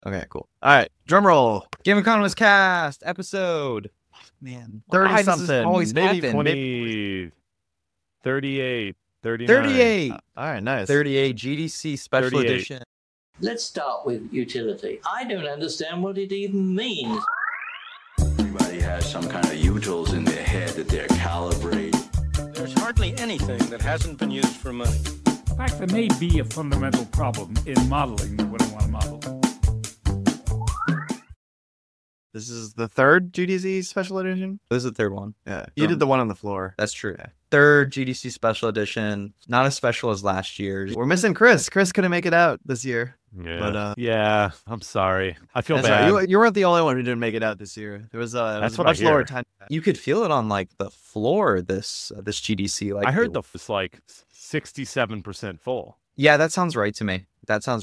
Okay, cool. All right, drum roll. Game Economist Cast episode. Man, 30 why does this something. always Maybe happen? 20, 38, 39. 38. All right, nice. 38 GDC Special 38. Edition. Let's start with utility. I don't understand what it even means. Everybody has some kind of utils in their head that they're calibrating. There's hardly anything that hasn't been used for money. In fact, there may be a fundamental problem in modeling what I want to model. This is the third GDC Special Edition? This is the third one. Yeah. You did the one on the floor. That's true. Third GDC Special Edition. Not as special as last year's. We're missing Chris. Chris couldn't make it out this year. Yeah. But, yeah, I'm sorry. I feel That's bad. right. You weren't the only one who didn't make it out this year. There was That's a what I much lower hear. time. You could feel it on like the floor this GDC. Like I heard it's like 67% full. Yeah, that sounds right to me.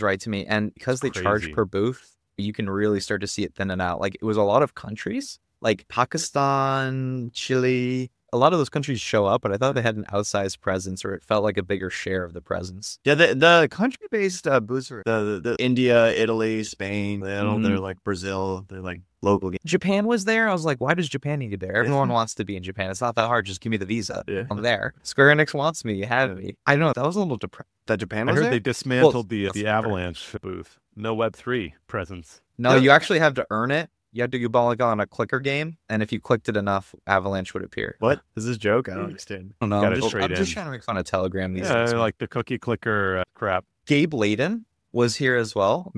And because they charge Crazy. per booth, you can really start to see it thinning out. Like it was a lot of countries, like Pakistan, Chile. A lot of those countries show up, but I thought they had an outsized presence, or it felt like a bigger share of the presence. Yeah, the country-based booths are the India, Italy, Spain. They're like Brazil. They're like local games. Japan was there. I was like, why does Japan need to be there? Everyone wants to be in Japan. It's not that hard. Just give me the visa. Yeah. I'm there. Square Enix wants me. You have me. I don't know. That was a little depressing. That Japan I was heard there? they dismantled Well, the Avalanche booth. No Web3 presence. No, you actually have to earn it. You had to go like on a clicker game, and if you clicked it enough, Avalanche would appear. What? Is this a joke? I don't understand. I don't know. Got it I'm straight just in. trying to make fun of Telegram these Yeah, days. like the cookie clicker crap. Gabe Layden was here as well.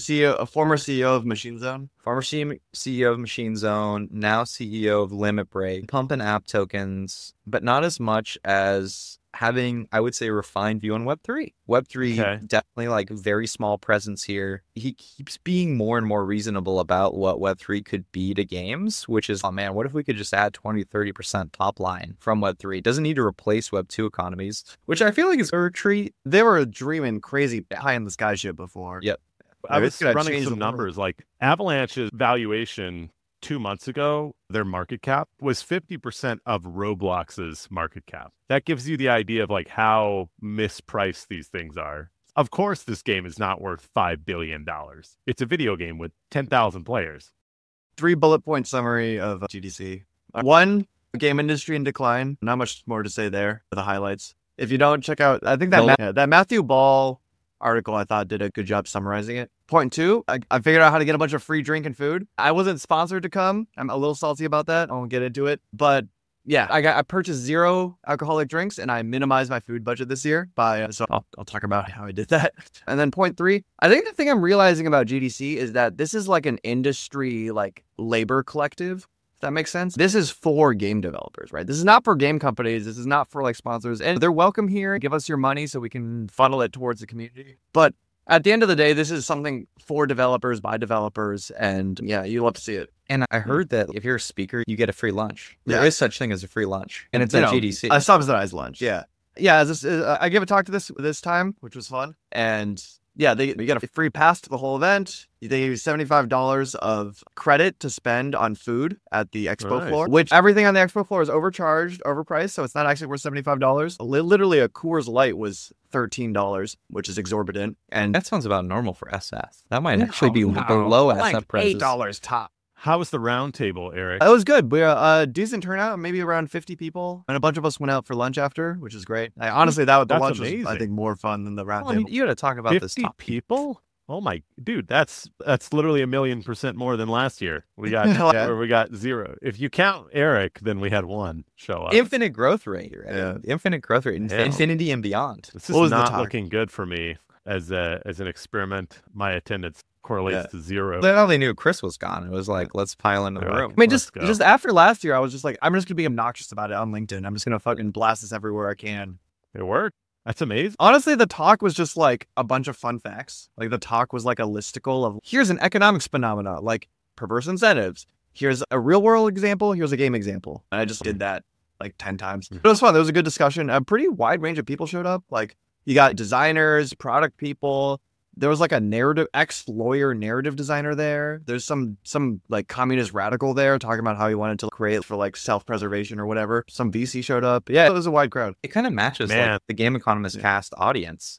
A former CEO of Machine Zone. Former CEO of Machine Zone, now CEO of Limit Break, pumping app tokens, but not as much as having, I would say, a refined view on Web3. Web3, Okay. definitely like very small presence here. He keeps being more and more reasonable about what Web3 could be to games, which is, oh man, what if we could just add 20, 30% top line from Web3? It doesn't need to replace Web2 economies, which I feel like is a retreat. They were dreaming crazy high in the sky shit before. Yep. I It's was gonna running change some the world. numbers. Like Avalanche's valuation 2 months ago, their market cap was 50% of Roblox's market cap. That gives you the idea of like how mispriced these things are. Of course, this game is not worth $5 billion. It's a video game with 10,000 players. 3 bullet point summary of GDC. 1, game industry in decline. Not much more to say there. The highlights. If you don't check out, I think that Matthew Ball article I thought did a good job summarizing it. Point 2, I figured out how to get a bunch of free drink and food. I wasn't sponsored to come. I'm a little salty about that. I won't get into it. But yeah, I purchased 0 alcoholic drinks and I minimized my food budget this year by, so I'll talk about how I did that. And then point 3, I think the thing I'm realizing about GDC is that this is like an industry, like labor collective. If that makes sense. This is for game developers, right? This is not for game companies. This is not for like sponsors. And they're welcome here. Give us your money so we can funnel it towards the community. But at the end of the day, this is something for developers by developers. And yeah, you love to see it. And I heard that if you're a speaker, you get a free lunch. There Yeah. is such thing as a free lunch, and it's You at know, GDC. A subsidized lunch. Yeah. Yeah. I gave a talk to this time, which was fun. And yeah, you get a free pass to the whole event. They gave you $75 of credit to spend on food at the expo Nice. floor, which everything on the expo floor is overpriced. So it's not actually worth $75. Literally a Coors Light was $13, which is exorbitant. And That sounds about normal for SF. That might actually be below SF prices. $8 top. How was the round table, Eric? It was good. We decent turnout, maybe around 50 people, and a bunch of us went out for lunch after, which is great. Honestly, the That's lunch was, I amazing. think, more fun than the round Well, I mean, table. you got to talk about this 50 top people? Oh my, dude, that's literally 1,000,000% more than last year. We got Yeah. where we got 0. If you count Eric, then we had 1 show up. infinite growth rate. Right? Yeah. Infinite growth rate, Yeah. infinity and beyond. This What is was the not talk? looking good for me as an experiment. My attendance correlates to 0. They only knew Chris was gone. It was like, let's pile into the They're room. like, I mean, Let's just go. after last year, I was just like, I'm just gonna be obnoxious about it on LinkedIn. I'm just gonna fucking blast this everywhere I can. It worked. That's amazing. Honestly, the talk was just like a bunch of fun facts. Like the talk was like a listicle of here's an economics phenomena, like perverse incentives. Here's a real world example. Here's a game example. And I just did that like 10 times. But it was fun. There was a good discussion. A pretty wide range of people showed up. Like you got designers, product people. There was like a ex-lawyer narrative designer there. There's some like communist radical there talking about how he wanted to create for like self-preservation or whatever. Some VC showed up. Yeah, it was a wide crowd. It kind of matches Man. like the Game Economist cast audience.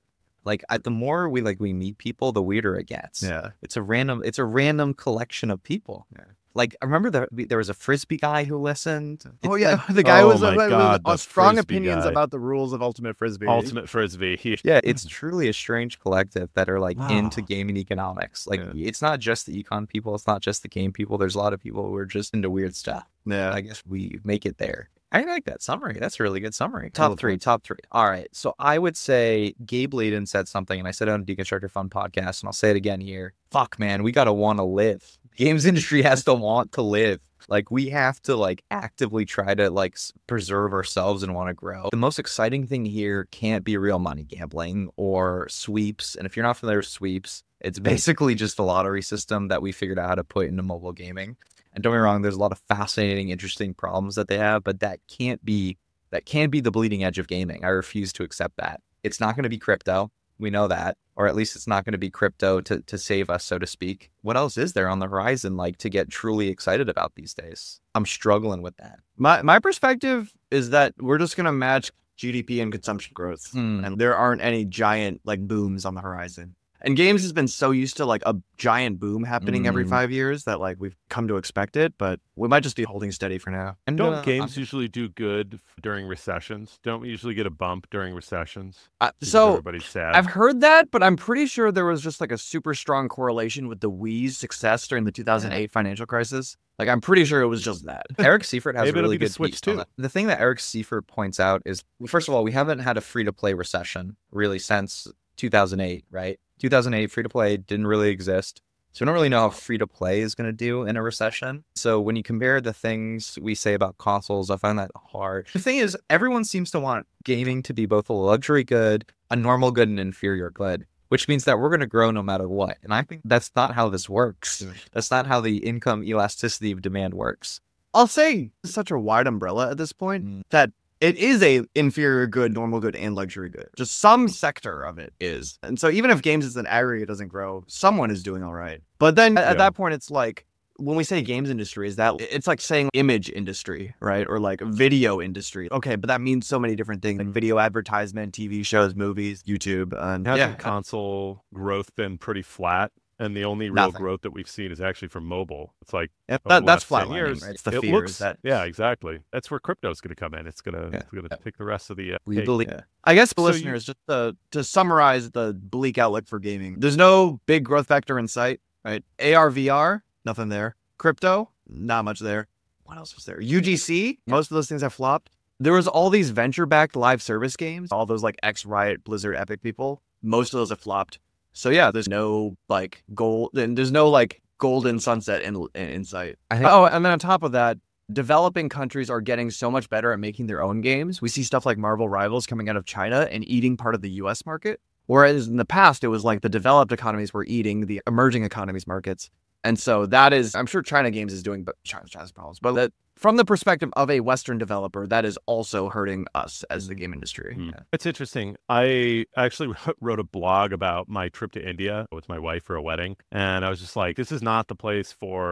Like the more we meet people, the weirder it gets. Yeah. It's a random collection of people. Yeah. Like I remember there was a Frisbee guy who listened. Oh It's yeah, like- the guy Oh was my God, the strong Frisbee opinions guy. about the rules of Ultimate Frisbee. Ultimate Frisbee. yeah, it's truly a strange collective that are like Wow. into gaming economics. Like Yeah. it's not just the econ people, it's not just the game people. There's a lot of people who are just into weird stuff. Yeah. I guess we make it there. I like that summary. That's a really good summary. Cool Top three. point. All right. So I would say Gabe Layden said something, and I said it on Deconstructor Fun podcast, and I'll say it again here. Fuck, man, we gotta want to live. Games industry has to want to live. Like we have to like actively try to like preserve ourselves and want to grow. The most exciting thing here can't be real money gambling or sweeps. And if you're not familiar with sweeps, it's basically just a lottery system that we figured out how to put into mobile gaming. And don't get me wrong, there's a lot of fascinating, interesting problems that they have, but that can't be the bleeding edge of gaming. I refuse to accept that. It's not going to be crypto. We know that. Or at least it's not going to be crypto to save us, so to speak. What else is there on the horizon like to get truly excited about these days? I'm struggling with that. My perspective is that we're just gonna match GDP and consumption growth, and there aren't any giant like booms on the horizon. And games has been so used to like a giant boom happening every 5 years that like we've come to expect it, but we might just be holding steady for now. And Don't games usually do good during recessions? Don't we usually get a bump during recessions? Because So everybody's sad. I've heard that, but I'm pretty sure there was just like a super strong correlation with the Wii's success during the 2008 financial crisis. Like I'm pretty sure it was just that. Eric Seifert has Maybe a it'll really be the good Switch piece on too. that. The thing that Eric Seifert points out is, first of all, we haven't had a free-to-play recession really since 2008, right? 2008, free-to-play didn't really exist. So we don't really know how free-to-play is going to do in a recession. So when you compare the things we say about consoles, I find that hard. The thing is, everyone seems to want gaming to be both a luxury good, a normal good, and inferior good, which means that we're going to grow no matter what. And I think that's not how this works. That's not how the income elasticity of demand works. I'll say it's such a wide umbrella at this point that it is a inferior good, normal good, and luxury good. Just some sector of it is. And so even if games as an aggregate doesn't grow, someone is doing all right. But then at that point, it's like, when we say games industry, is that it's like saying image industry, right? Or like video industry. Okay, but that means so many different things, like video advertisement, TV shows, movies, YouTube. And Hasn't console growth been pretty flat? And the only real Nothing. growth that we've seen is actually from mobile. It's like Yep, over the that's last 10 flatlining, years, right? It's the it fears looks, that- yeah, exactly. That's where crypto is going to come in. It's going to take the rest of the We cake. believe. I guess for So you- listeners, just to summarize the bleak outlook for gaming, there's no big growth vector in sight, right? AR, VR, nothing there. Crypto, not much there. What else was there? UGC, most of those things have flopped. There was all these venture-backed live service games, all those like X, Riot, Blizzard, Epic people. Most of those have flopped. So yeah, there's no like gold, and there's no like golden sunset in sight. I think- Oh, and then on top of that, developing countries are getting so much better at making their own games. We see stuff like Marvel Rivals coming out of China and eating part of the US market. Whereas in the past, it was like the developed economies were eating the emerging economies markets. And so that is, I'm sure China Games is doing, but China's problems. But that, from the perspective of a Western developer, that is also hurting us as the game industry. Mm. It's interesting. I actually wrote a blog about my trip to India with my wife for a wedding. And I was just like, this is not the place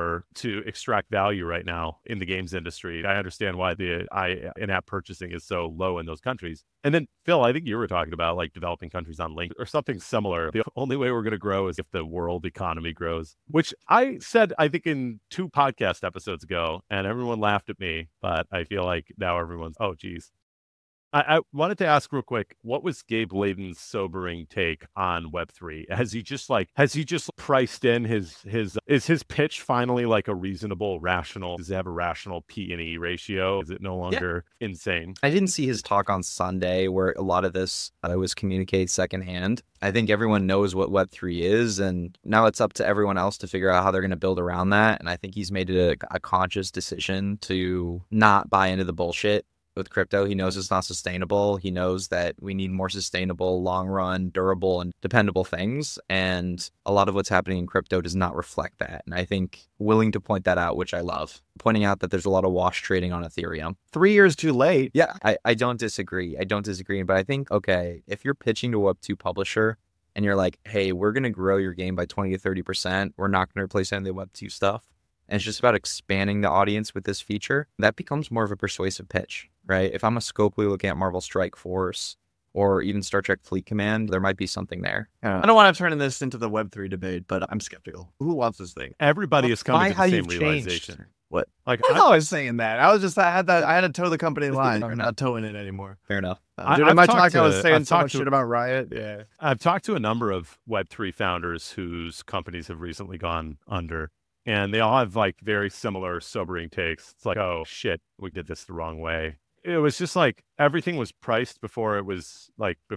to extract value right now in the games industry. I understand why the in-app purchasing is so low in those countries. And then, Phil, I think you were talking about like developing countries on Link or something similar. The only way we're going to grow is if the world economy grows, which I said, I think in 2 podcast episodes ago, and everyone laughed at me, but I feel like now everyone's, oh, geez. I wanted to ask real quick, what was Gabe Layden's sobering take on Web3? Has he just priced in is his pitch finally like a reasonable, rational, does it have a rational P/E ratio? Is it no longer insane? I didn't see his talk on Sunday where a lot of this was communicated secondhand. I think everyone knows what Web3 is, and now it's up to everyone else to figure out how they're going to build around that. And I think he's made it a conscious decision to not buy into the bullshit with crypto. He knows it's not sustainable. He knows that we need more sustainable, long run, durable, and dependable things. And a lot of what's happening in crypto does not reflect that. And I think willing to point that out, which I love, pointing out that there's a lot of wash trading on Ethereum. 3 years too late. Yeah, I don't disagree. But I think, okay, if you're pitching to a Web2 publisher and you're like, hey, we're going to grow your game by 20 to 30%, we're not going to replace any of the Web2 stuff, and it's just about expanding the audience with this feature, that becomes more of a persuasive pitch, right? If I'm a Scopely looking at Marvel Strike Force or even Star Trek Fleet Command, there might be something there. I don't want to turn this into the Web3 debate, but I'm skeptical. Who wants this thing? Everybody has come By to the how same you've changed. realization. What? Like, I was saying that. I had to toe the company line. I'm not toeing it anymore. Fair enough. Dude, I've in my talked talk, I was to- saying I've so much talked to- shit about Riot. Yeah. I've talked to a number of Web3 founders whose companies have recently gone under, and they all have like very similar sobering takes. It's like, oh shit, we did this the wrong way. It was just like everything was priced before there was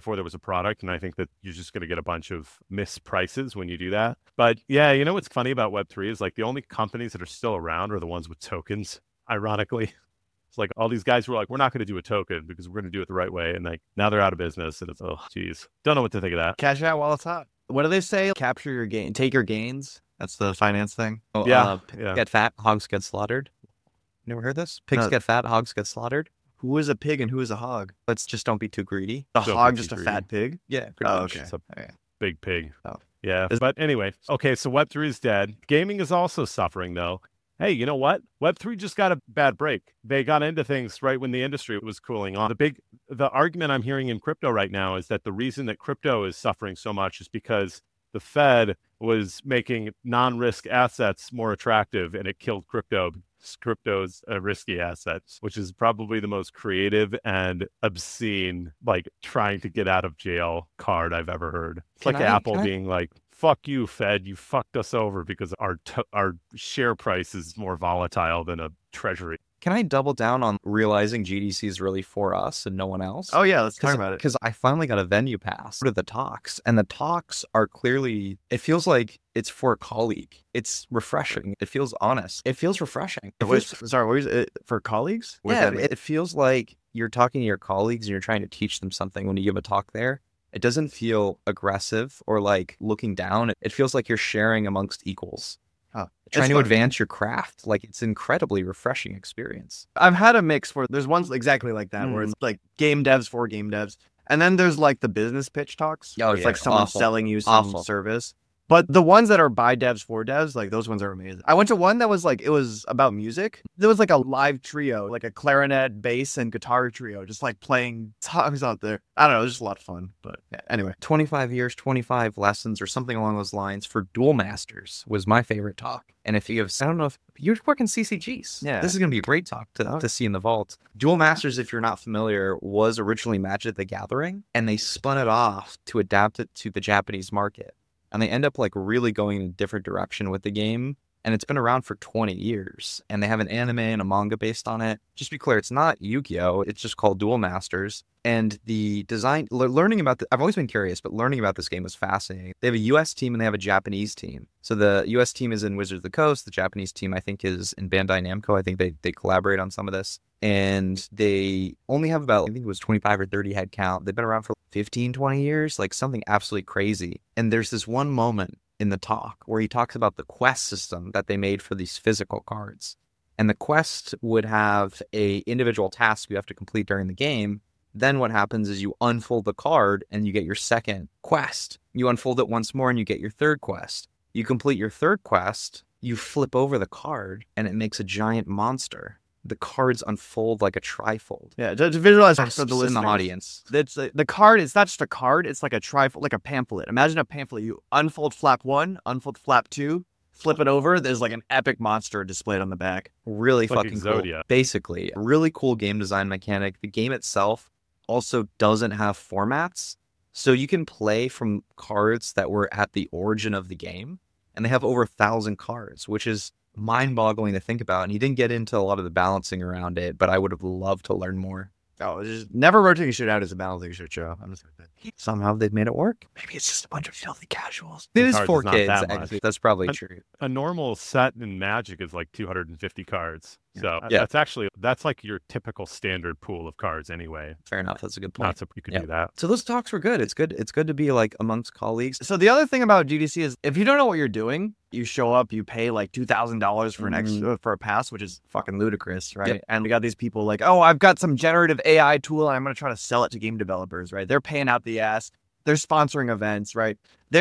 a product. And I think that you're just going to get a bunch of misprices when you do that. But yeah, you know what's funny about Web3 is like the only companies that are still around are the ones with tokens, ironically. It's like all these guys were like, we're not going to do a token because we're going to do it the right way. And like now they're out of business. And it's, oh, geez. Don't know what to think of that. Cash out while it's hot. What do they say? Capture your gain. Take your gains. That's the finance thing. Oh, Yeah. Get fat, hogs get slaughtered. Never heard this? Pigs No. get fat, hogs get slaughtered. Who is a pig and who is a hog? Let's just don't be too greedy. A Don't hog, be just a greedy. fat pig? Yeah. Oh, much. okay. It's a Okay. big pig. Oh. Yeah. Is- But anyway, okay, so Web3 is dead. Gaming is also suffering, though. Hey, you know what? Web3 just got a bad break. They got into things right when the industry was cooling on. The argument I'm hearing in crypto right now is that the reason that crypto is suffering so much is because the Fed was making non-risk assets more attractive, and it killed crypto. Crypto's a risky asset, which is probably the most creative and obscene, like trying to get out of jail card I've ever heard. It's Can like I- Apple can I- being like, "Fuck you, Fed! You fucked us over because our share price is more volatile than a treasury." Can I double down on realizing GDC is really for us and no one else? Oh, yeah. Let's talk about it. Because I finally got a venue pass to the talks, and the talks are clearly, it feels like it's for a colleague. It's refreshing. It feels honest. It feels refreshing. It Wait, feels- sorry, what was it? For colleagues? What does yeah, that mean? it feels like you're talking to your colleagues and you're trying to teach them something when you give a talk there. It doesn't feel aggressive or like looking down. It feels like you're sharing amongst equals. Huh. Trying It's to fun. advance your craft. Like it's an incredibly refreshing experience. I've had a mix where there's ones exactly like that, where it's like game devs for game devs. And then there's like the business pitch talks. Oh, where it's yeah, like someone awful. selling you some Awful. service. But the ones that are by devs for devs, like those ones are amazing. I went to one that was like, it was about music. There was like a live trio, like a clarinet, bass, and guitar trio, just like playing songs out there. I don't know, it was just a lot of fun. But yeah, anyway. 25 years, 25 lessons, or something along those lines for Duel Masters was my favorite talk. And if you have, I don't know if you're working CCGs. Yeah. This is going to be a great talk to see in the vault. Duel Masters, if you're not familiar, was originally Magic the Gathering, and they spun it off to adapt it to the Japanese market. And they end up like really going in a different direction with the game. And it's been around for 20 years. And they have an anime and a manga based on it. Just to be clear, it's not Yu-Gi-Oh! It's just called Duel Masters. And the design, learning about I've always been curious, but learning about this game was fascinating. They have a US team and they have a Japanese team. So the US team is in Wizards of the Coast. The Japanese team, I think, is in Bandai Namco. I think they collaborate on some of this. And they only have about, I think it was 25 or 30 head count. They've been around for 15, 20 years, like something absolutely crazy. And there's this one moment in the talk where he talks about the quest system that they made for these physical cards. And the quest would have a individual task you have to complete during the game. Then what happens is you unfold the card and you get your second quest. You unfold it once more and you get your third quest. You complete your third quest, you flip over the card and it makes a giant monster. The cards unfold like a trifold. Yeah, to visualize for the In the listeners. audience. It's the card. It's not just a card. It's like a trifold, like a pamphlet. Imagine a pamphlet. You unfold flap 1, unfold flap 2, flip it over. There's like an epic monster displayed on the back. Really It's like fucking cool. Exodia. Basically, a really cool game design mechanic. The game itself also doesn't have formats. So you can play from cards that were at the origin of the game. And they have over 1,000 cards, which is mind-boggling to think about. And he didn't get into a lot of the balancing around it, but I would have loved to learn more. Oh, it's just never rotating shit out is a balancing shit show. I'm just gonna say. Somehow they've made it work. Maybe it's just a bunch of filthy casuals. It The is cards for is not kids, that much. actually. That's probably But- true. A normal set in Magic is like 250 cards. So Yeah. that's like your typical standard pool of cards anyway. Fair enough. That's a good point. Not so you could Yeah. do that. So those talks were good. It's good. It's good to be like amongst colleagues. So the other thing about GDC is if you don't know what you're doing, you show up, you pay like $2,000 for for a pass, which is fucking ludicrous, right? Yep. And we got these people like, oh, I've got some generative AI tool and I'm going to try to sell it to game developers, right? They're paying out the ass. They're sponsoring events, right?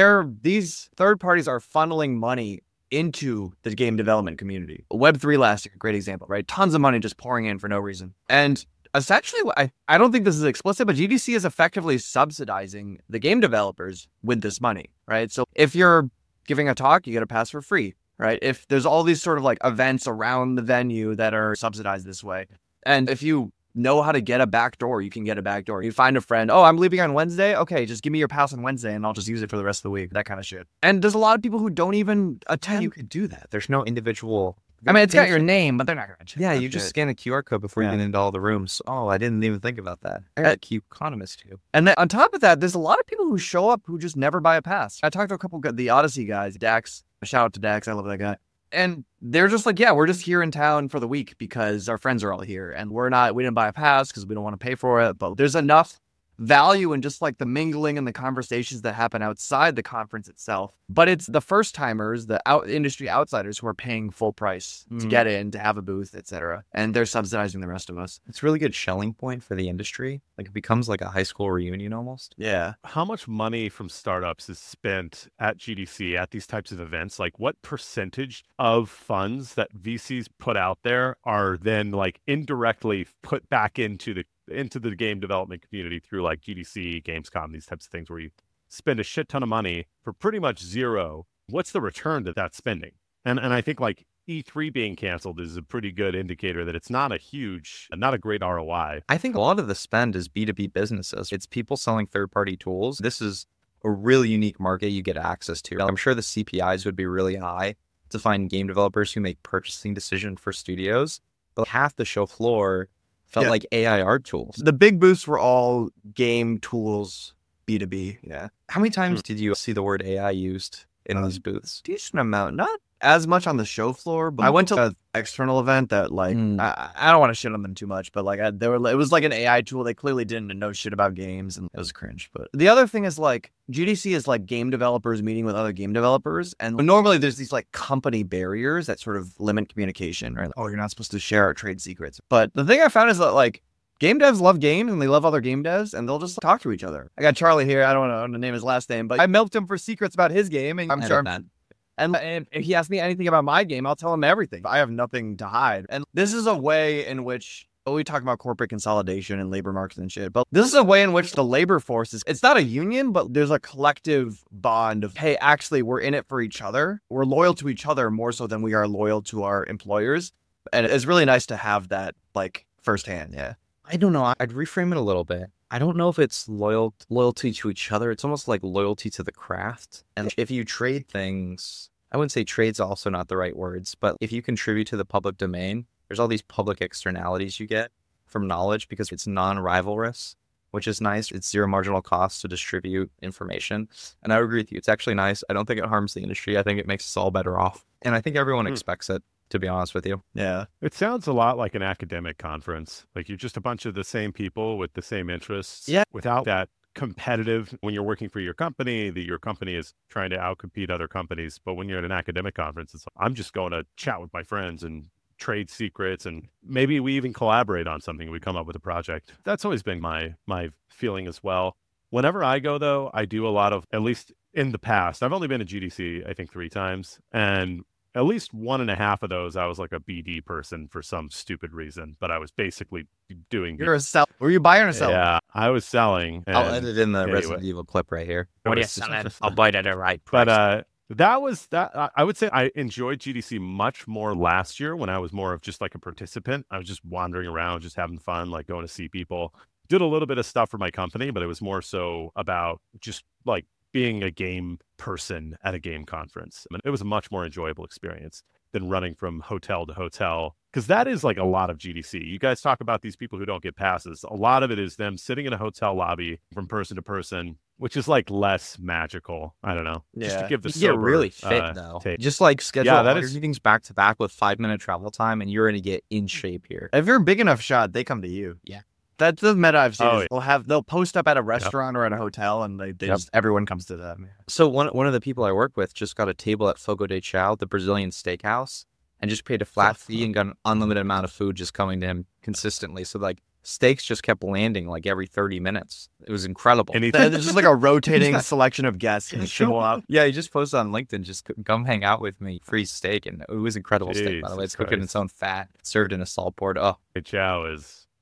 These third parties are funneling money into the game development community. Web3 last year, great example, right? Tons of money just pouring in for no reason. And essentially, I don't think this is explicit, but GDC is effectively subsidizing the game developers with this money, right? So if you're giving a talk, you get a pass for free, right? If there's all these sort of like events around the venue that are subsidized this way, and if you know how to get a back door, you can get a back door. You find a friend, oh, I'm leaving on Wednesday. Okay, just give me your pass on Wednesday and I'll just use it for the rest of the week. That kind of shit. And there's a lot of people who don't even attend. You could do that. There's no individual. I mean, it's got your name, but they're not going to. Yeah, you just scan a QR code before you get into all the rooms. Oh, I didn't even think about that. I got a Q economist too. And then on top of that, there's a lot of people who show up who just never buy a pass. I talked to a couple of the Odyssey guys, Dax. Shout out to Dax. I love that guy. And they're just like, yeah, we're just here in town for the week because our friends are all here. And we didn't buy a pass because we don't want to pay for it. But there's enough value in just like the mingling and the conversations that happen outside the conference itself. But it's the first timers, the industry outsiders who are paying full price to get in, to have a booth, etc. And they're subsidizing the rest of us. It's a really good shelling point for the industry. Like it becomes like a high school reunion almost. Yeah. How much money from startups is spent at GDC at these types of events? Like what percentage of funds that VCs put out there are then like indirectly put back into the game development community through like GDC, Gamescom, these types of things where you spend a shit ton of money for pretty much zero. What's the return to that spending? And I think like E3 being canceled is a pretty good indicator that it's not a great ROI. I think a lot of the spend is B2B businesses. It's people selling third-party tools. This is a really unique market you get access to. I'm sure the CPIs would be really high to find game developers who make purchasing decisions for studios, but half the show floor felt like AI art tools. The big booths were all game tools, B2B. Yeah. How many times did you see the word AI used in these booths? Decent amount. Not as much on the show floor, but I went to an external event that like, I don't want to shit on them too much, but like it was like an AI tool. They clearly didn't know shit about games and it was cringe. But the other thing is like GDC is like game developers meeting with other game developers. And normally there's these like company barriers that sort of limit communication, right? Oh, you're not supposed to share our trade secrets. But the thing I found is that like game devs love games and they love other game devs and they'll just talk to each other. I got Charlie here. I don't want to name his last name, but I milked him for secrets about his game and I'm sure and if he asks me anything about my game, I'll tell him everything. I have nothing to hide. And this is a way in which we talk about corporate consolidation and labor markets and shit, but this is a way in which the labor force it's not a union, but there's a collective bond of, hey, actually, we're in it for each other. We're loyal to each other more so than we are loyal to our employers. And it's really nice to have that like firsthand. Yeah. I don't know. I'd reframe it a little bit. I don't know if it's loyalty to each other. It's almost like loyalty to the craft. And if you trade things, I wouldn't say trade's also not the right words, but if you contribute to the public domain, there's all these public externalities you get from knowledge because it's non-rivalrous, which is nice. It's zero marginal cost to distribute information. And I agree with you. It's actually nice. I don't think it harms the industry. I think it makes us all better off. And I think everyone expects it, to be honest with you. Yeah. It sounds a lot like an academic conference. Like you're just a bunch of the same people with the same interests. Yeah. Without that competitive, when you're working for your company, that your company is trying to outcompete other companies. But when you're at an academic conference, it's like, I'm just going to chat with my friends and trade secrets. And maybe we even collaborate on something. We come up with a project. That's always been my feeling as well. Whenever I go, though, I do a lot of, at least in the past, I've only been to GDC, I think 3 times. And at least 1.5 of those, I was like a BD person for some stupid reason, but I was basically doing. You're a sell. Were you buying or selling? Yeah, I was selling. I'll edit in the Resident Evil clip right here. What are you selling? I'll buy it at a right price. But that was that. I would say I enjoyed GDC much more last year when I was more of just like a participant. I was just wandering around, just having fun, like going to see people. Did a little bit of stuff for my company, but it was more so about just like being a game person at a game conference. I mean, it was a much more enjoyable experience than running from hotel to hotel, because that is like a lot of GDC. You guys talk about these people who don't get passes. A lot of it is them sitting in a hotel lobby from person to person, which is like less magical. I don't know. Yeah. Just to give the sober, get really fit though. take. Just like schedule all your meetings back to back with 5-minute travel time, and you're going to get in shape here. If you're a big enough shot, they come to you. Yeah. That's the meta I've seen. Oh, They'll post up at a restaurant or at a hotel, and they just everyone comes to them. So one of the people I work with just got a table at Fogo de Chão, the Brazilian steakhouse, and just paid a flat fee and got an unlimited amount of food just coming to him consistently. So like steaks just kept landing like every 30 minutes. It was incredible. And there's just like a rotating selection of guests who show up. Yeah, he just posted on LinkedIn, just come hang out with me, free steak, and it was incredible steak. By the way, it's cooked in its own fat, served in a salt board. Oh, Chow is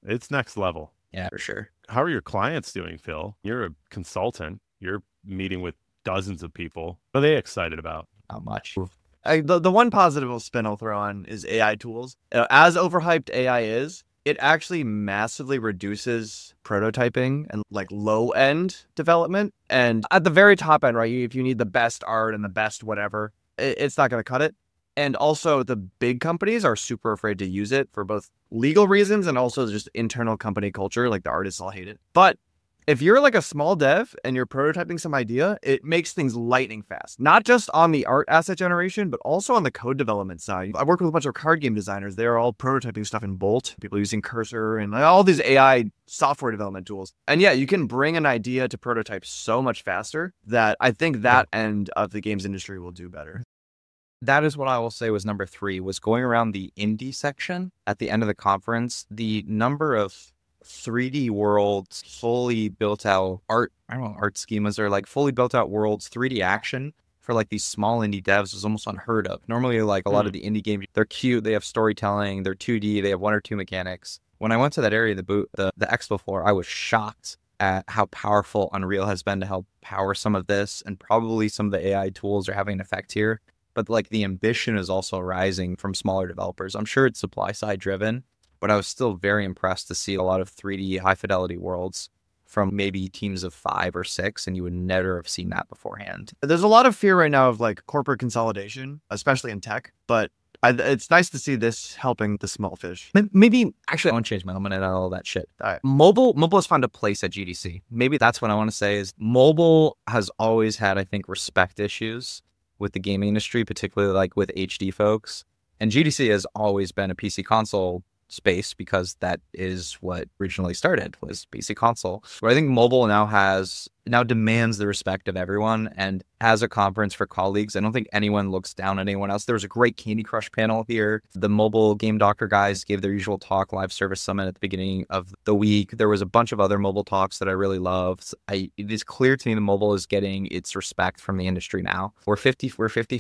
It's next level. Yeah, for sure. How are your clients doing, Phil? You're a consultant. You're meeting with dozens of people. What are they excited about? Not much. The one positive spin I'll throw on is AI tools. As overhyped AI is, it actually massively reduces prototyping and like low end development. And at the very top end, right, if you need the best art and the best whatever, it's not going to cut it. And also the big companies are super afraid to use it for both legal reasons and also just internal company culture. Like the artists all hate it. But if you're like a small dev and you're prototyping some idea, it makes things lightning fast. Not just on the art asset generation, but also on the code development side. I work with a bunch of card game designers. They're all prototyping stuff in Bolt, people using Cursor and all these AI software development tools. And yeah, you can bring an idea to prototype so much faster that I think that end of the games industry will do better. That is what I will say was number 3, was going around the indie section at the end of the conference. The number of 3D worlds, fully built out art schemas or like fully built out worlds, 3D action for like these small indie devs was almost unheard of. Normally, like a lot of the indie games, they're cute, they have storytelling, they're 2D, they have 1 or 2 mechanics. When I went to that area, the expo floor, I was shocked at how powerful Unreal has been to help power some of this, and probably some of the AI tools are having an effect here. But like the ambition is also rising from smaller developers. I'm sure it's supply side driven, but I was still very impressed to see a lot of 3D high fidelity worlds from maybe teams of 5 or 6, and you would never have seen that beforehand. There's a lot of fear right now of like corporate consolidation, especially in tech, but it's nice to see this helping the small fish. Maybe, actually, I want to change my mind. I'm going to edit all that shit. All right. Mobile has found a place at GDC. Maybe that's what I want to say is mobile has always had, I think, respect issues with the gaming industry, particularly like with HD folks. And GDC has always been a PC console space because that is what originally started, was PC console. But I think mobile now demands the respect of everyone, and as a conference for colleagues, I don't think anyone looks down on anyone else. There was a great Candy Crush panel here. The mobile game doctor guys gave their usual talk, live service summit at the beginning of the week. There was a bunch of other mobile talks that I really loved. It is clear to me the mobile is getting its respect from the industry now. We're 50-50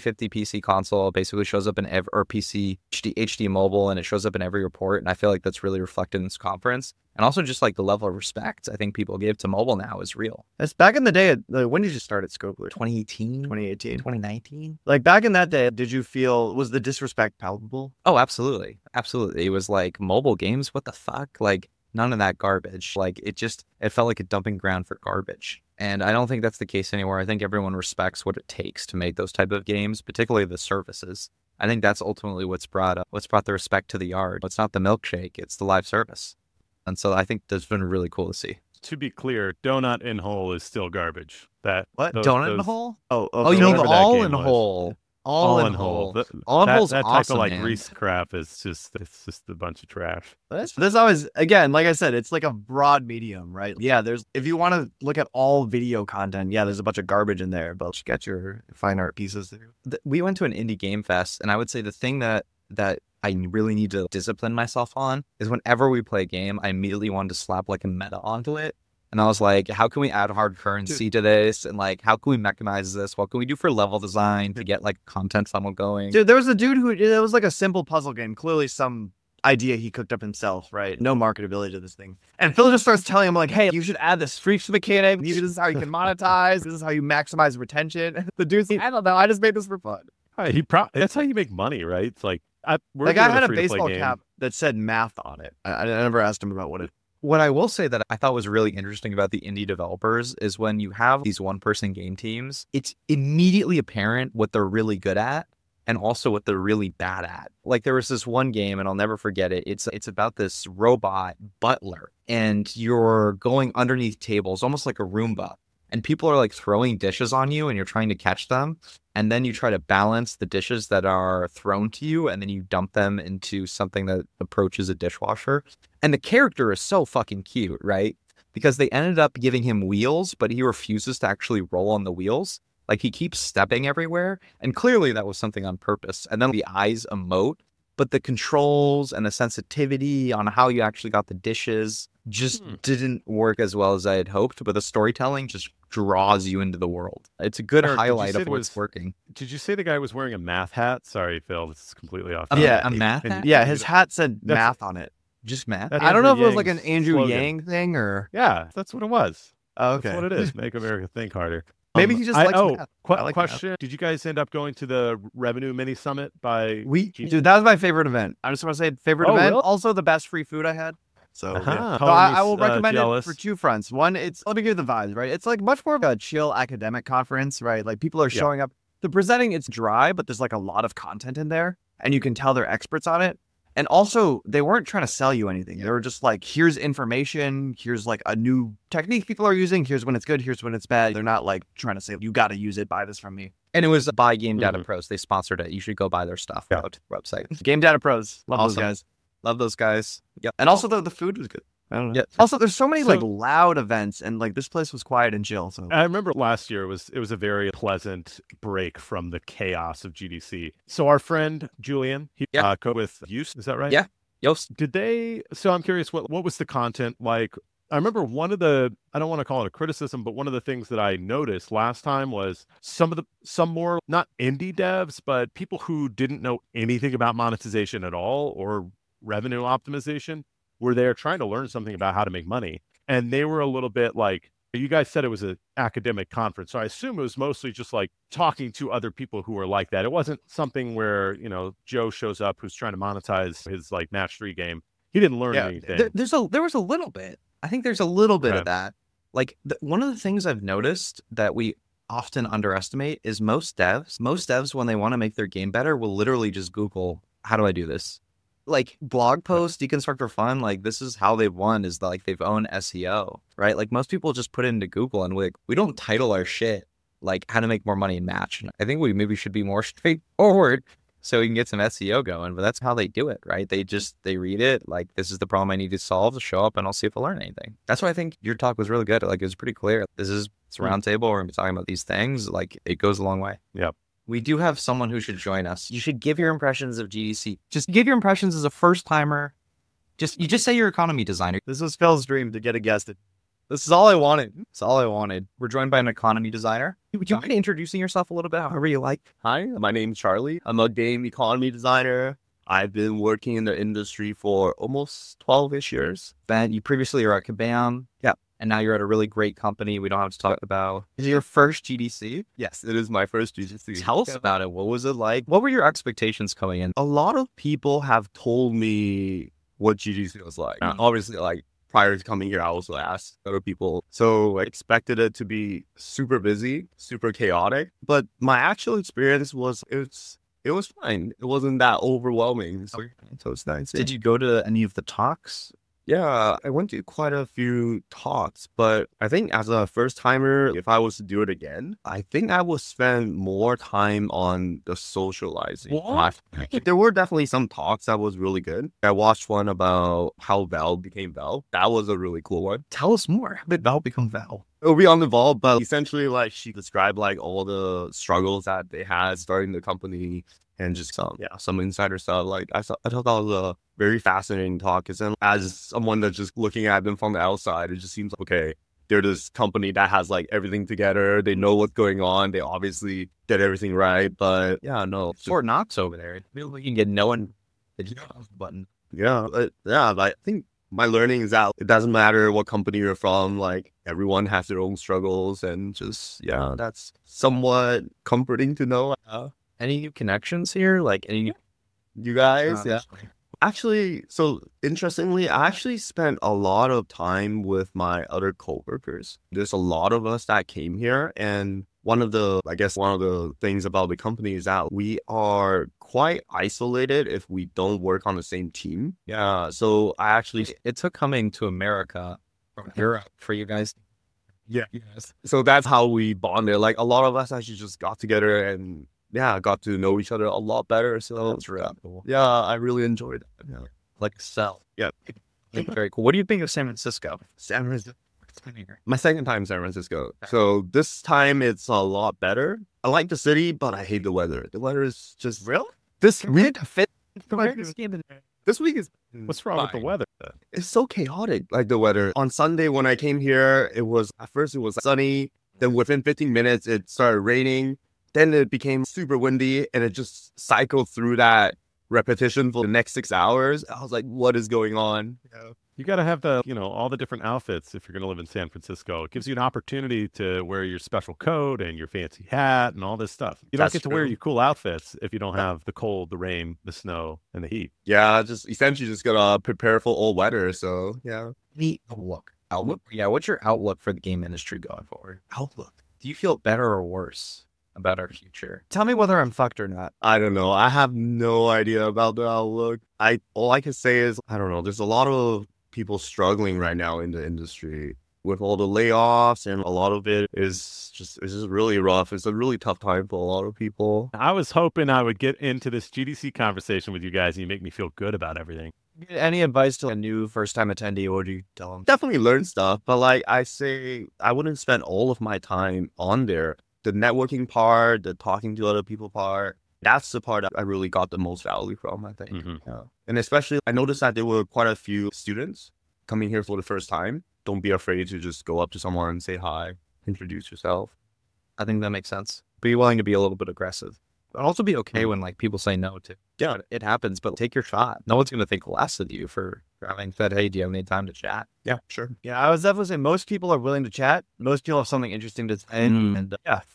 PC console. It basically shows up in or PC HD mobile, and it shows up in every report. And I feel like that's really reflected in this conference. And also just like the level of respect I think people give to mobile now is real. It's back in the day. When did you start at Scopely? 2018? 2018. 2019? Like back in that day, did you feel, was the disrespect palpable? Oh, absolutely. Absolutely. It was like mobile games. What the fuck? Like none of that garbage. Like it felt like a dumping ground for garbage. And I don't think that's the case anymore. I think everyone respects what it takes to make those type of games, particularly the services. I think that's ultimately what's brought the respect to the yard. It's not the milkshake, it's the live service. And so I think that's been really cool to see. To be clear, Donut in Hole is still garbage. Donut in Hole? Oh, you know, whatever the that all game in was. hole. All in Hole. All in Hole's that type awesome, of like man. grease crap is just a bunch of trash. There's always, again, like I said, it's like a broad medium, right? Yeah, if you want to look at all video content, yeah, there's a bunch of garbage in there, but get your fine art pieces there. We went to an indie game fest, and I would say the thing that I really need to discipline myself on is whenever we play a game, I immediately wanted to slap like a meta onto it. And I was like, how can we add hard currency to this? And like, how can we mechanize this? What can we do for level design to get like content funnel going? Dude, there was a dude it was like a simple puzzle game. Clearly some idea he cooked up himself, right? No marketability to this thing. And Phil just starts telling him like, hey, you should add this streaks mechanic. This is how you can monetize. This is how you maximize retention. The dude's like, I don't know. I just made this for fun. That's how you make money, right? It's like, the guy had a baseball cap that said math on it. I never asked him about What I will say that I thought was really interesting about the indie developers is when you have these one-person game teams, it's immediately apparent what they're really good at and also what they're really bad at. Like there was this one game, and I'll never forget it. It's about this robot butler, and you're going underneath tables, almost like a Roomba. And people are like throwing dishes on you and you're trying to catch them. And then you try to balance the dishes that are thrown to you, and then you dump them into something that approaches a dishwasher. And the character is so fucking cute, right? Because they ended up giving him wheels, but he refuses to actually roll on the wheels. Like he keeps stepping everywhere. And clearly that was something on purpose. And then the eyes emote, but the controls and the sensitivity on how you actually got the dishes just didn't work as well as I had hoped. But the storytelling just draws you into the world. It's a good highlight of what's working. Did you say the guy was wearing a math hat? Sorry, Phil, this is completely off. Yeah, a math hat? Yeah, his hat said math on it. Just Matt. That's I don't know if Andrew it was like an Yang's Andrew slogan. Yang thing or. Yeah, that's what it was. Oh, okay. That's what it is. Make America think harder. Maybe he just likes math. I like question. Did you guys end up going to the Revenue Mini Summit by Dude, that was my favorite event. I just want to say favorite event. Really? Also the best free food I had. So, Uh-huh. so I will recommend jealous. it for two fronts. One, let me give you the vibes, right? It's like much more of a chill academic conference, right? Like people are showing up. The presenting, it's dry, but there's like a lot of content in there and you can tell they're experts on it. And also they weren't trying to sell you anything. They were just like, here's information. Here's like a new technique people are using. Here's when it's good. Here's when it's bad. They're not like trying to say, you got to use it. Buy this from me. And it was by Game Data Pros. They sponsored it. You should go buy their stuff. Yeah. Go to their website. Game Data Pros. Love Awesome. those guys. Love those guys. Yep. And also the food was good. I don't know. Yeah. Also, there's so many So- like loud events, and like this place was quiet and chill. So I remember last year it was a very pleasant break from the chaos of GDC. So our friend Julian, he code with Use, is that right? Yeah. Yost. Did they? So I'm curious, what was the content like? I remember one of the, I don't want to call it a criticism, but one of the things that I noticed last time was some more, not indie devs, but people who didn't know anything about monetization at all or revenue optimization were there trying to learn something about how to make money. And they were a little bit like, you guys said it was an academic conference. So I assume it was mostly just like talking to other people who were like that. It wasn't something where, Joe shows up who's trying to monetize his like match 3 game. He didn't learn anything. There was a little bit. I think there's a little bit Okay. of that. Like one of the things I've noticed that we often underestimate is most devs, when they want to make their game better, will literally just Google, how do I do this? Like blog posts, Deconstruct for Fun, like this is how they've won, is like they've owned SEO, right? Like most people just put it into Google and we don't title our shit like how to make more money in Match. And I think we maybe should be more straightforward so we can get some SEO going, but that's how they do it, right? They read it, like this is the problem I need to solve, to show up and I'll see if I learn anything. That's why I think your talk was really good. Like it was pretty clear. It's a round table, we're gonna be talking about these things. Like it goes a long way. Yep. We do have someone who should join us. You should give your impressions of GDC. Just give your impressions as a first timer. You just say you're economy designer. this was Phil's dream to get a guest. This is all I wanted. It's all I wanted. We're joined by an economy designer. Would you mind introducing yourself a little bit, however you like? Hi, my name's Charlie. I'm a game economy designer. I've been working in the industry for almost 12-ish years. Ben, you previously were at Kabam. Yeah. And now you're at a really great company we don't have to talk about. Is it your first GDC? Yes, it is my first GCC. Tell us about it. What was it like? What were your expectations coming in? A lot of people have told me what GDC was like. Obviously, like prior to coming here, I also asked other people. So I expected it to be super busy, super chaotic. But my actual experience was it was fine. It wasn't that overwhelming. So it's nice. Did you go to any of the talks? Yeah, I went to quite a few talks, but I think as a first timer, if I was to do it again, I think I would spend more time on the socializing. What? There were definitely some talks that was really good. I watched one about how Valve became Valve. That was a really cool one. Tell us more. How did Val become Val? It'll be on the Valve, but essentially like she described like all the struggles that they had starting the company and just some insider stuff. Like I thought that was a very fascinating talk. Because then as someone that's just looking at them from the outside, it just seems like, okay, they're this company that has like everything together. They know what's going on. They obviously did everything right. But yeah, no. Fort Knox over there. Maybe we can get no one the button. Yeah. I think my learning is that it doesn't matter what company you're from. Like everyone has their own struggles, and just that's somewhat comforting to know. Any new connections here? Like any? You guys, Actually, so interestingly, I actually spent a lot of time with my other coworkers. There's a lot of us that came here, and one of the things about the company is that we are quite isolated if we don't work on the same team. Yeah, so It took coming to America from Europe for you guys. Yeah. Yes. So that's how we bonded. Like a lot of us actually just got together and got to know each other a lot my So That's really cool. yeah, I really enjoyed it. Yeah. Like Cell. Yeah. Very cool. What do you think of San Francisco? San Francisco. My second time in San Francisco. So this time it's a lot better. I like the city, but I hate the weather. The weather is just Real? this week. This week is Mm, what's wrong with the weather? It's so chaotic, like the weather. On Sunday when I came here, at first it was sunny. Then within 15 minutes, it started raining. Then it became super windy, and it just cycled through that repetition for the next 6 hours. I was like, what is going on? Yeah. You got to have all the different outfits if you're going to live in San Francisco. It gives you an opportunity to wear your special coat and your fancy hat and all this stuff. You don't get to wear your cool outfits if you don't have the cold, the rain, the snow, and the heat. Yeah, just essentially just gotta prepare for all weather. So yeah. The outlook. Yeah, what's your outlook for the game industry going forward? Outlook. Do you feel better or worse about our future? Tell me whether I'm fucked or not. I don't know. I have no idea about the outlook. All I can say is I don't know. There's a lot of people struggling right now in the industry with all the layoffs, and a lot of it is just really rough. It's a really tough time for a lot of people. I was hoping I would get into this GDC conversation with you guys and you make me feel good about everything. Any advice to a new first-time attendee? What do you tell them? Definitely learn stuff, but like I say, I wouldn't spend all of my time on there. The networking part, the talking to other people part, that's the part that I really got the most value from, I think. Mm-hmm. Yeah. And especially, I noticed that there were quite a few students coming here for the first time. Don't be afraid to just go up to someone and say hi, introduce yourself. I think that makes sense. Be willing to be a little bit aggressive. But also be okay when like people say no to. Yeah, it happens, but take your shot. No one's going to think less of you for having said, hey, do you have any time to chat? Yeah, sure. Yeah, I was definitely saying most people are willing to chat. Most people have something interesting to say. And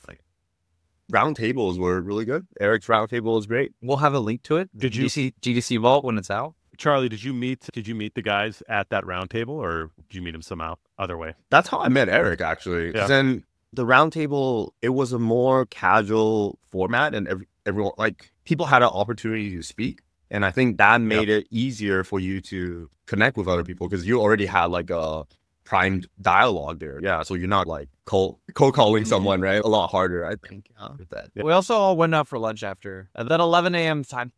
round tables were really good. Eric's round table was great. We'll have a link to it. Did you see GDC Vault when it's out? Charlie, did you meet the guys at that round table, or did you meet them some other way? That's how I met Eric, actually. Yeah. Then the round table, it was a more casual format, and everyone, like, people had an opportunity to speak. And I think that made it easier for you to connect with other people because you already had like a primed dialogue there. Yeah, so you're not like cold calling someone, right? A lot harder, I think. With that. Yeah. We also all went out for lunch after that 11 a.m. time.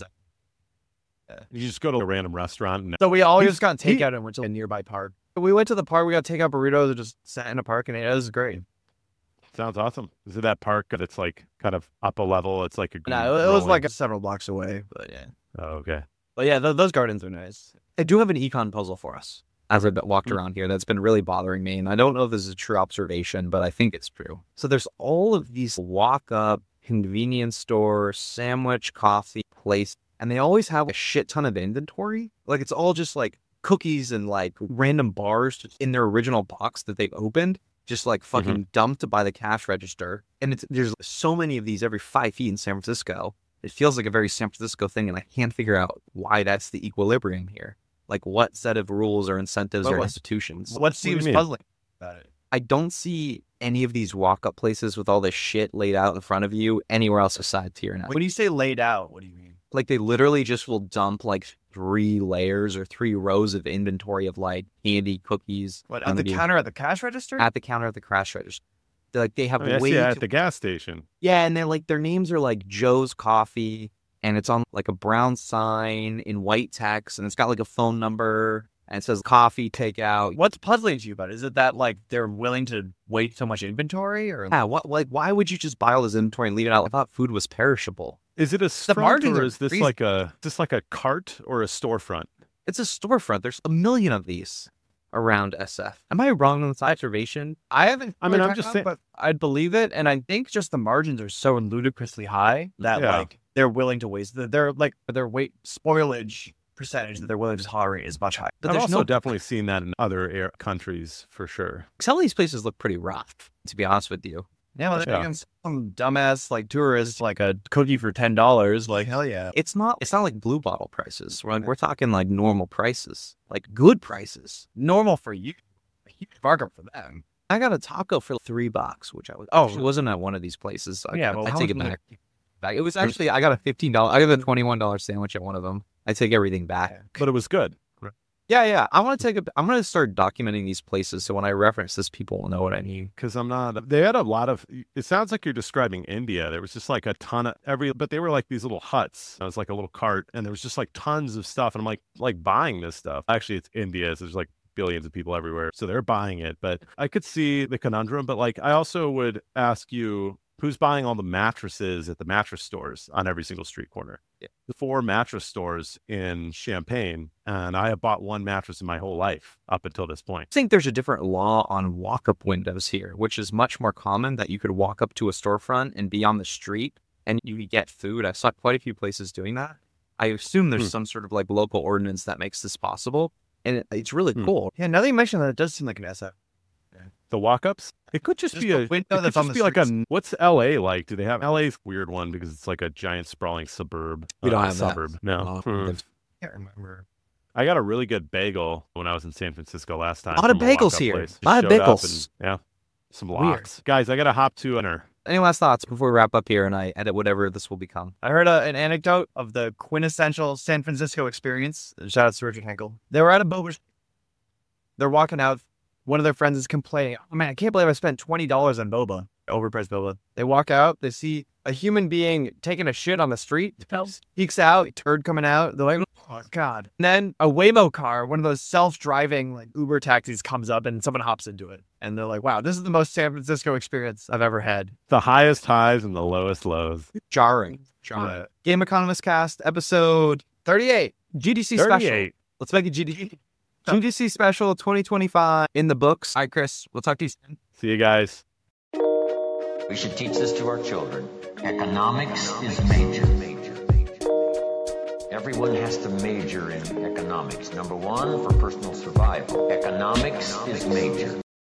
You just go to a random restaurant. So we all just got takeout and went to a nearby park. We went to the park, we got takeout burritos and just sat in a park and ate. It was great. Sounds awesome. Is it that park that's like kind of up a level? It's like a No, it was like several blocks away, but yeah. Oh, okay. But yeah, those gardens are nice. I do have an econ puzzle for us as I walked around here that's been really bothering me. And I don't know if this is a true observation, but I think it's true. So there's all of these walk-up convenience store, sandwich, coffee place, and they always have a shit ton of inventory. Like it's all just like cookies and like random bars just in their original box that they've opened, just like fucking dumped by the cash register. And there's so many of these every 5 feet in San Francisco. It feels like a very San Francisco thing, and I can't figure out why that's the equilibrium here. Like what set of rules or incentives or institutions? What seems puzzling about it? I don't see any of these walk-up places with all this shit laid out in front of you anywhere else aside here. When you say laid out, what do you mean? Like they literally just will dump like 3 layers or 3 rows of inventory of like candy, cookies. What, at the counter at the cash register? At the counter at the cash register. Like they have at the gas station. Yeah, and they're like their names are like Joe's Coffee, and it's on like a brown sign in white text, and it's got like a phone number, and it says coffee takeout. What's puzzling to you about it? Is it that like they're willing to waste so much inventory, or why would you just buy all this inventory and leave it out? I thought food was perishable. Is it a front, or is this like a cart or a storefront? It's a storefront. There's a million of these around SF. Am I wrong on this observation? I haven't. I mean, I'm just saying, but I'd believe it, and I think just the margins are so ludicrously high that like they're willing to waste. Their weight spoilage percentage that they're willing to tolerate is much higher. But I've also definitely seen that in other countries for sure. Some of these places look pretty rough, to be honest with you. Yeah, well, against some dumbass like tourists, like a cookie for $10. Like hell yeah! It's not like blue bottle prices. We're talking like normal prices, like good prices. Normal for you, a huge bargain for them. I got a taco for $3, which I was actually wasn't at one of these places. I take it back. It was actually I got a $15. I got a $21 sandwich at one of them. I take everything back, but it was good. Yeah. I'm gonna start documenting these places so when I reference this, people will know what I mean. Because they had a lot of. It sounds like you're describing India. There was just like a ton of but they were like these little huts. It was like a little cart, and there was just like tons of stuff. And I'm like buying this stuff. Actually, it's India. So there's like billions of people everywhere, so they're buying it. But I could see the conundrum. But like, I also would ask you, who's buying all the mattresses at the mattress stores on every single street corner? Yeah. 4 mattress stores in Champaign, and I have bought 1 mattress in my whole life up until this point. I think there's a different law on walk-up windows here, which is much more common that you could walk up to a storefront and be on the street and you could get food. I saw quite a few places doing that. I assume there's some sort of like local ordinance that makes this possible. And it's really cool. Yeah, now that you mention that, it does seem like an SF. The walk-ups? It could just be a window it could that's on just the be like streets. what's LA like? Do they have LA's weird one because it's like a giant sprawling suburb. We don't have that. suburb. No. I can't remember. I got a really good bagel when I was in San Francisco last time. A lot of from bagels walk-up here. place. Just A lot of showed up bagels. and, yeah. Some locks. Guys, I got to hop to dinner. Any last thoughts before we wrap up here and I edit whatever this will become? I heard an anecdote of the quintessential San Francisco experience. Shout out to Richard Henkel. They were at a boba. They're walking out. One of their friends is complaining, "Oh man, I can't believe I spent $20 on boba, overpriced boba." They walk out. They see a human being taking a shit on the street. Peeks out, turd coming out. They're like, "Oh god!" And then a Waymo car, one of those self-driving like Uber taxis, comes up and someone hops into it. And they're like, "Wow, this is the most San Francisco experience I've ever had." The highest highs and the lowest lows. Jarring. Game Economist Cast, episode 38, GDC special. 38. Let's make it GDC special 2025 In the books. All right, Chris, we'll talk to you soon. See you guys. We should teach this to our children. Economics is major. Everyone has to major in economics. Number one, for personal survival. Economics is major.